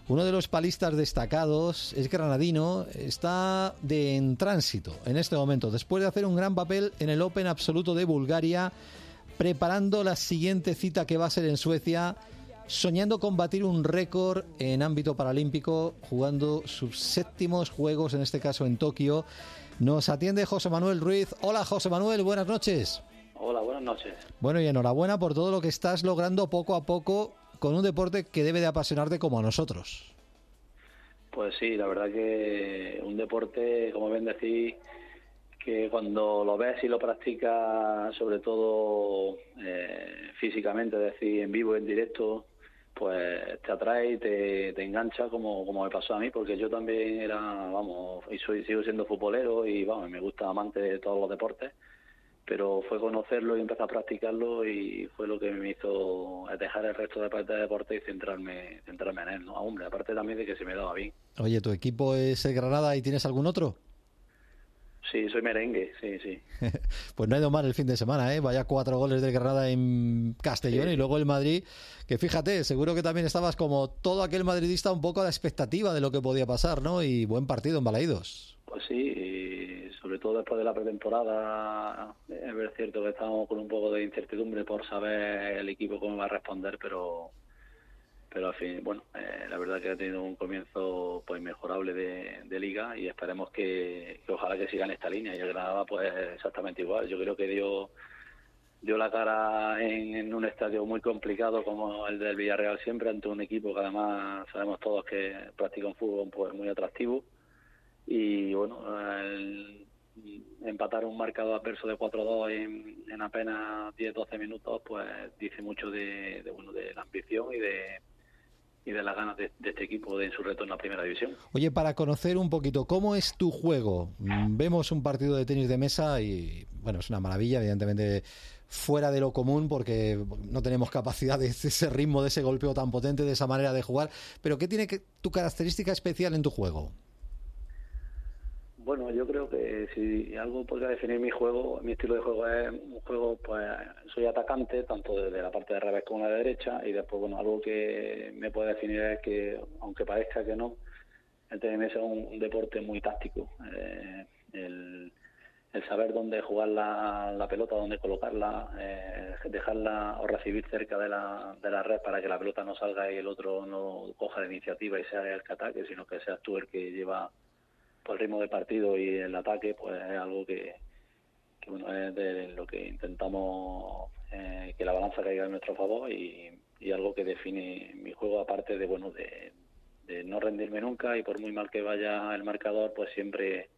uno de los palistas destacados, es granadino, está en tránsito en este momento, después de hacer un gran papel en el Open absoluto de Bulgaria, preparando la siguiente cita que va a ser en Suecia, soñando con batir un récord en ámbito paralímpico, jugando sus 7º Juegos, en este caso en Tokio. Nos atiende José Manuel Ruiz. Hola, José Manuel, buenas noches. Hola, buenas noches. Bueno, y enhorabuena por todo lo que estás logrando poco a poco con un deporte que debe de apasionarte como a nosotros. Pues sí, la verdad que un deporte, como bien decís, que cuando lo ves y lo practicas, sobre todo físicamente, es decir, en vivo, en directo, pues te atrae y te engancha, como me pasó a mí, porque yo también sigo siendo futbolero y me gusta, amante de todos los deportes, pero fue conocerlo y empezar a practicarlo y fue lo que me hizo dejar el resto de deporte y centrarme en él, ¿no? Hombre, aparte también de que se me daba bien. Oye, ¿tu equipo es el Granada y tienes algún otro? Sí, soy merengue, sí. Pues no ha ido mal el fin de semana, ¿eh? Vaya 4 goles del Granada en Castellón, sí. Y luego el Madrid, que fíjate, seguro que también estabas como todo aquel madridista un poco a la expectativa de lo que podía pasar, ¿no? Y buen partido en Balaídos. Pues sí, y sobre todo después de la pretemporada, es cierto que estábamos con un poco de incertidumbre por saber el equipo cómo va a responder, pero al fin, la verdad que ha tenido un comienzo pues mejorable de liga y esperemos que ojalá que siga en esta línea. Y el Granada pues exactamente igual. Yo creo que dio la cara en un estadio muy complicado como el del Villarreal siempre, ante un equipo que además sabemos todos que practica un fútbol pues muy atractivo. Y empatar un marcador adverso de 4-2 en apenas 10-12 minutos pues dice mucho de la ambición y de las ganas de este equipo en su retorno a Primera División. Oye, para conocer un poquito, ¿cómo es tu juego? Vemos un partido de tenis de mesa y, es una maravilla, evidentemente fuera de lo común porque no tenemos capacidad de ese ritmo, de ese golpeo tan potente, de esa manera de jugar, pero ¿qué tiene tu característica especial en tu juego? Bueno, yo creo que si algo podría definir mi estilo de juego es un juego, pues soy atacante, tanto desde la parte de revés como la de derecha, y después, algo que me puede definir es que, aunque parezca que no, el tenis es un deporte muy táctico. El saber dónde jugar la pelota, dónde colocarla, dejarla o recibir cerca de la red para que la pelota no salga y el otro no coja la iniciativa y sea el que ataque, sino que seas tú el que lleva por el ritmo de partido y el ataque, pues es algo que es de lo que intentamos que la balanza caiga en nuestro favor y algo que define mi juego, aparte de no rendirme nunca y por muy mal que vaya el marcador, pues siempre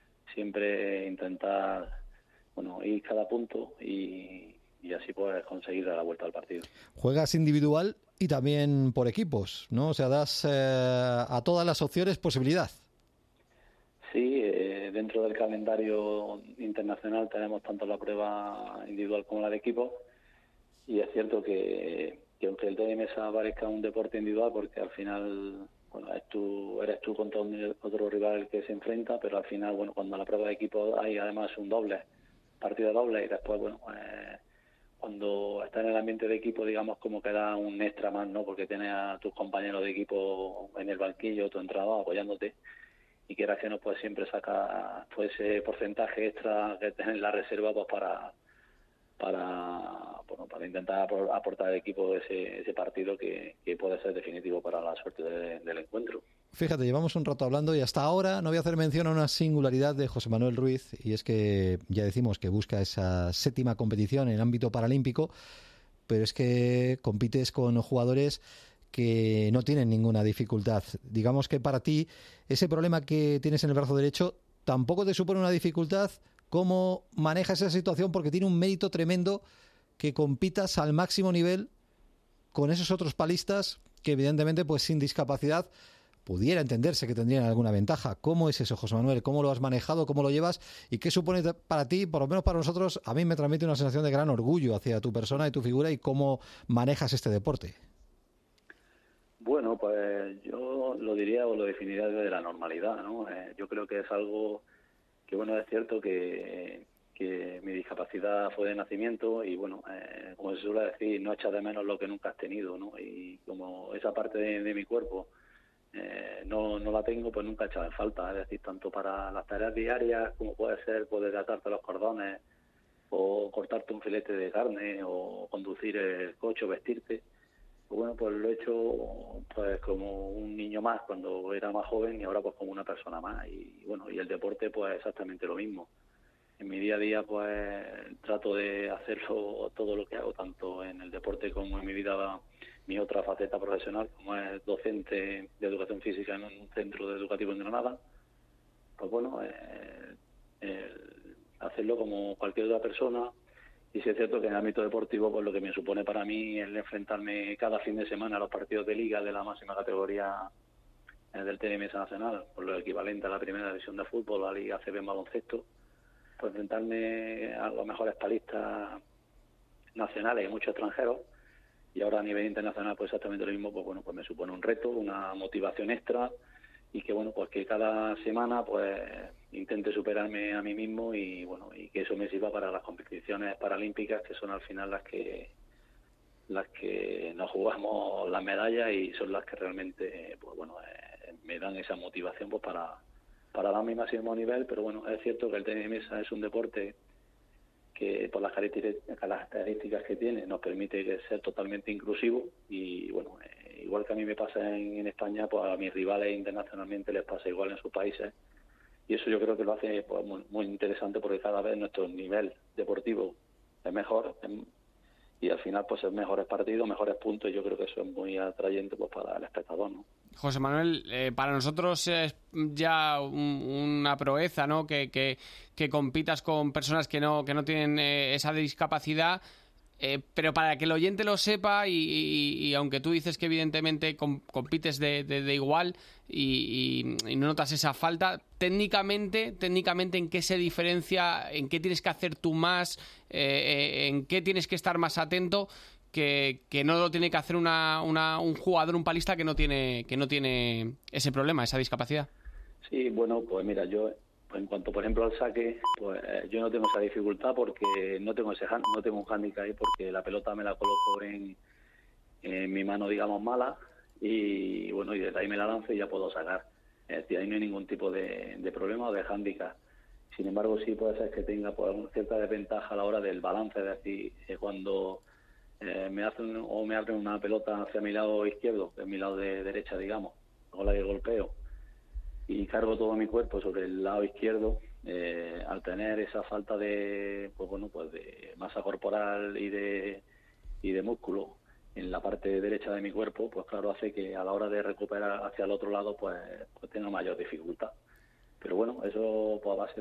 intentar ir cada punto y así pues conseguir dar la vuelta al partido. Juegas individual y también por equipos, ¿no? O sea, das a todas las opciones posibilidad. Sí, dentro del calendario internacional tenemos tanto la prueba individual como la de equipo y es cierto que aunque el tenis de mesa parezca un deporte individual, porque al final eres tú contra otro rival que se enfrenta, pero al final cuando la prueba de equipo hay además un partido doble y después cuando estás en el ambiente de equipo, digamos, como que da un extra más, ¿no? Porque tienes a tus compañeros de equipo en el banquillo, tu entrenador apoyándote. Y quieras que no, pues siempre saca ese porcentaje extra que tenés en la reserva pues para intentar aportar al equipo ese partido que puede ser definitivo para la suerte del encuentro. Fíjate, llevamos un rato hablando y hasta ahora no voy a hacer mención a una singularidad de José Manuel Ruiz, y es que ya decimos que busca esa 7ª competición en ámbito paralímpico, pero es que compites con jugadores que no tienen ninguna dificultad. Digamos que para ti ese problema que tienes en el brazo derecho tampoco te supone una dificultad. ¿Cómo manejas esa situación? Porque tiene un mérito tremendo que compitas al máximo nivel con esos otros palistas que evidentemente pues sin discapacidad pudiera entenderse que tendrían alguna ventaja. ¿Cómo es eso, José Manuel? ¿Cómo lo has manejado? ¿Cómo lo llevas? ¿Y qué supone para ti, por lo menos para nosotros? A mí me transmite una sensación de gran orgullo hacia tu persona y tu figura y cómo manejas este deporte. Bueno, pues yo lo diría o lo definiría desde la normalidad, ¿no? Yo creo que es algo que, es cierto que mi discapacidad fue de nacimiento y, como se suele decir, no echas de menos lo que nunca has tenido, ¿no? Y como esa parte de mi cuerpo no la tengo, pues nunca he echado en falta. Es decir, tanto para las tareas diarias como puede ser poder atarte los cordones o cortarte un filete de carne o conducir el coche o vestirte. Pues bueno, pues lo he hecho pues como un niño más cuando era más joven y ahora pues como una persona más. Y bueno, y el deporte pues exactamente lo mismo. En mi día a día pues trato de hacerlo todo lo que hago, tanto en el deporte como en mi vida, mi otra faceta profesional, como es docente de educación física en un centro educativo en Granada. Pues bueno, hacerlo como cualquier otra persona. Y sí es cierto que en el ámbito deportivo, pues lo que me supone para mí el enfrentarme cada fin de semana a los partidos de liga de la máxima categoría del TNMS nacional, por lo equivalente a la primera división de fútbol, a la Liga ACB en baloncesto, pues enfrentarme a los mejores palistas nacionales y muchos extranjeros, y ahora a nivel internacional pues exactamente lo mismo, pues bueno, pues me supone un reto, una motivación extra, y que bueno, pues que cada semana pues intente superarme a mí mismo y bueno, y que eso me sirva para las competiciones paralímpicas, que son al final las que nos jugamos las medallas y son las que realmente pues bueno, me dan esa motivación pues para dar mi máximo nivel. Pero bueno, es cierto que el tenis de mesa es un deporte que por las características que tiene nos permite ser totalmente inclusivo y bueno, igual que a mí me pasa en España, pues a mis rivales internacionalmente les pasa igual en sus países, y eso yo creo que lo hace pues muy interesante, porque cada vez nuestro nivel deportivo es mejor y al final pues es mejores partidos, mejores puntos, y yo creo que eso es muy atrayente pues para el espectador, ¿no? José Manuel, para nosotros es ya una proeza, ¿no? Que compitas con personas que no tienen esa discapacidad, pero para que el oyente lo sepa y aunque tú dices que evidentemente compites de igual y no notas esa falta, técnicamente ¿en qué se diferencia? ¿En qué tienes que hacer tú más? ¿En qué tienes que estar más atento? Que no lo tiene que hacer un jugador, un palista que no tiene ese problema, esa discapacidad. Sí, bueno, pues mira, yo en cuanto por ejemplo al saque, pues yo no tengo esa dificultad porque no tengo un hándicap ahí, porque la pelota me la coloco en mi mano, digamos, mala, y bueno, y desde ahí me la lanzo y ya puedo sacar. Es decir, ahí no hay ningún tipo de problema o de hándicap. Sin embargo, sí puede ser que tenga pues cierta desventaja a la hora del balance, es decir, cuando me abren una pelota hacia mi lado izquierdo, que es mi lado de derecha, digamos, con la que golpeo, y cargo todo mi cuerpo sobre el lado izquierdo, al tener esa falta de de masa corporal y de músculo en la parte derecha de mi cuerpo, pues claro, hace que a la hora de recuperar hacia el otro lado pues tenga mayor dificultad. Pero bueno, eso pues a base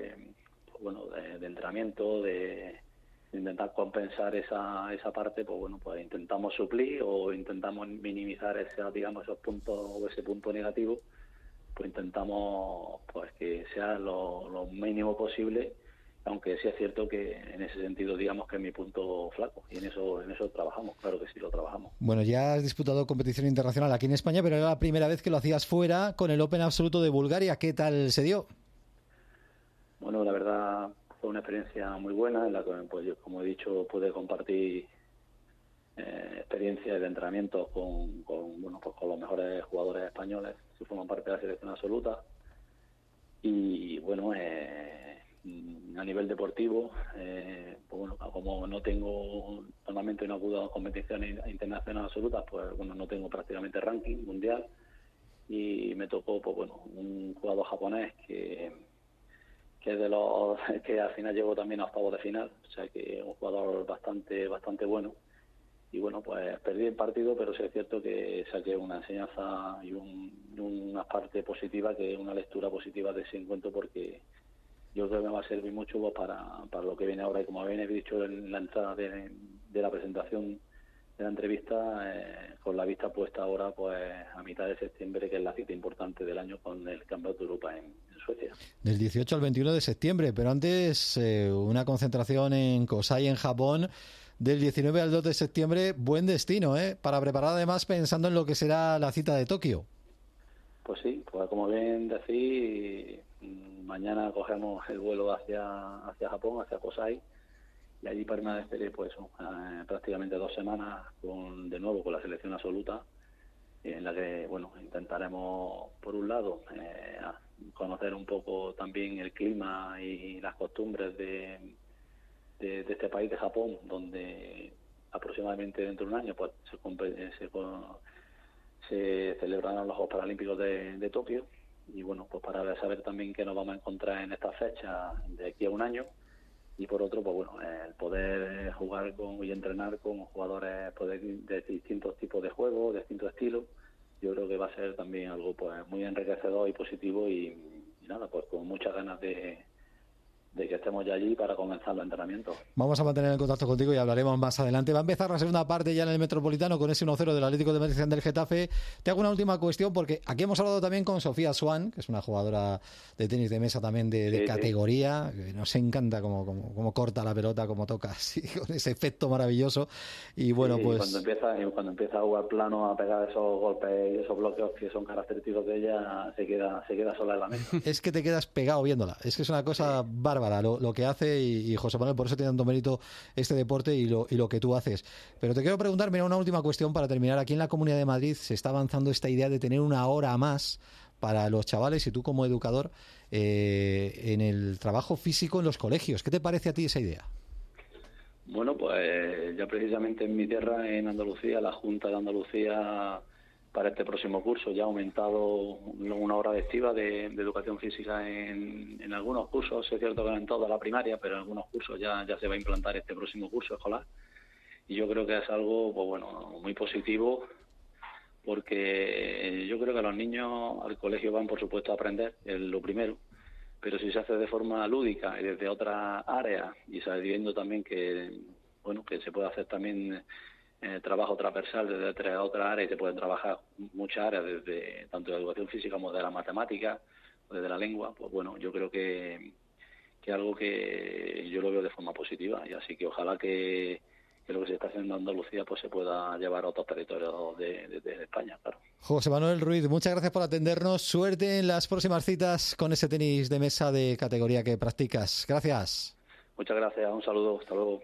de entrenamiento, de intentar compensar esa parte, pues bueno, pues intentamos suplir o intentamos minimizar esos puntos o ese punto negativo, pues intentamos pues que sea lo mínimo posible, aunque sí es cierto que en ese sentido digamos que es mi punto flaco, y en eso trabajamos, claro que sí lo trabajamos. Bueno, ya has disputado competición internacional aquí en España, pero era la primera vez que lo hacías fuera con el Open Absoluto de Bulgaria. ¿Qué tal se dio? Bueno, la verdad fue una experiencia muy buena en la que, pues yo, como he dicho, pude compartir experiencias de entrenamiento con los mejores jugadores españoles que forman parte de la selección absoluta. Y bueno, a nivel deportivo, pues bueno, como normalmente no acudo a competiciones internacionales absolutas, pues bueno, no tengo prácticamente ranking mundial, y me tocó pues bueno, un jugador japonés que es de los que al final llegó también a octavos de final, o sea que es un jugador bastante bueno. Y bueno, pues perdí el partido, pero sí es cierto que saqué una enseñanza y una parte positiva, que es una lectura positiva de ese encuentro, porque yo creo que me va a servir mucho pues, para lo que viene ahora. Y como habéis dicho en la entrada de la presentación de la entrevista, con la vista puesta ahora pues a mitad de septiembre, que es la cita importante del año con el Campeonato de Europa en Suecia. Del 18 al 21 de septiembre, pero antes una concentración en Kosai, en Japón, del 19 al 2 de septiembre. Buen destino, para preparar además pensando en lo que será la cita de Tokio. Pues sí, pues como bien decís, mañana cogemos el vuelo hacia Japón, hacia Kosai, y allí permaneceré pues prácticamente 2 semanas de nuevo con la selección absoluta, en la que, bueno, intentaremos, por un lado, conocer un poco también el clima y las costumbres de este país, de Japón, donde aproximadamente dentro de un año pues se celebrarán los Juegos Paralímpicos de Tokio, y bueno, pues para saber también qué nos vamos a encontrar en esta fecha de aquí a un año. Y por otro, pues bueno, el poder jugar y entrenar con jugadores pues, de distintos tipos de juegos, de distintos estilos, yo creo que va a ser también algo pues muy enriquecedor y positivo, y nada, pues con muchas ganas de que estemos ya allí para comenzar los entrenamientos. Vamos a mantener el contacto contigo y hablaremos más adelante. Va a empezar la segunda parte ya en el Metropolitano con ese 1-0 del Atlético de Madrid del Getafe. Te hago una última cuestión, porque aquí hemos hablado también con Sofía Swan, que es una jugadora de tenis de mesa también de categoría, que nos encanta cómo corta la pelota, cómo toca así, con ese efecto maravilloso. Y bueno, pues cuando empieza a jugar plano, a pegar esos golpes y esos bloqueos que son característicos de ella, se queda sola en la mesa. Es que te quedas pegado viéndola. Es que es una cosa bárbara lo que hace, y José Manuel, por eso tiene tanto mérito este deporte y lo que tú haces. Pero te quiero preguntar, mira, una última cuestión para terminar. Aquí en la Comunidad de Madrid se está avanzando esta idea de tener una hora más para los chavales, y tú como educador, en el trabajo físico en los colegios. ¿Qué te parece a ti esa idea? Bueno, pues ya precisamente en mi tierra, en Andalucía, la Junta de Andalucía, para este próximo curso ya ha aumentado una hora lectiva de educación física en algunos cursos. Es cierto que no en toda la primaria, pero en algunos cursos ya se va a implantar este próximo curso escolar. Y yo creo que es algo, pues bueno, muy positivo, porque yo creo que los niños al colegio van, por supuesto, a aprender, es lo primero, pero si se hace de forma lúdica y desde otras áreas, y sabiendo también que, bueno, que se puede hacer también trabajo transversal desde otras áreas, y se pueden trabajar muchas áreas, desde tanto de educación física como de la matemática o desde la lengua, pues bueno, yo creo que algo que yo lo veo de forma positiva, y así que ojalá que lo que se está haciendo en Andalucía pues se pueda llevar a otros territorios de España, claro. José Manuel Ruiz, muchas gracias por atendernos. Suerte en las próximas citas con ese tenis de mesa de categoría que practicas. Gracias. Muchas gracias, un saludo, hasta luego.